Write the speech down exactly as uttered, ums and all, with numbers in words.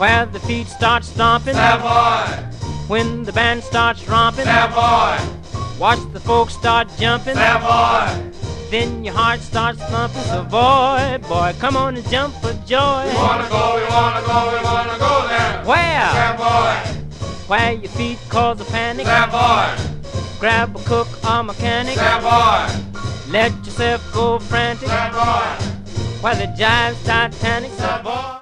where the feet start stomping. Savoy, When the band starts romping, Savoy, watch the folks start jumping. Savoy. Then your heart starts thumping. So boy, boy, come on and jump for joy. We wanna go, we wanna go, we wanna go there. Where? Savoy, Where your feet cause a panic. Savoy, Grab a cook or mechanic. Savoy, Let yourself go frantic. Savoy, While the jive's Titanic. So boy.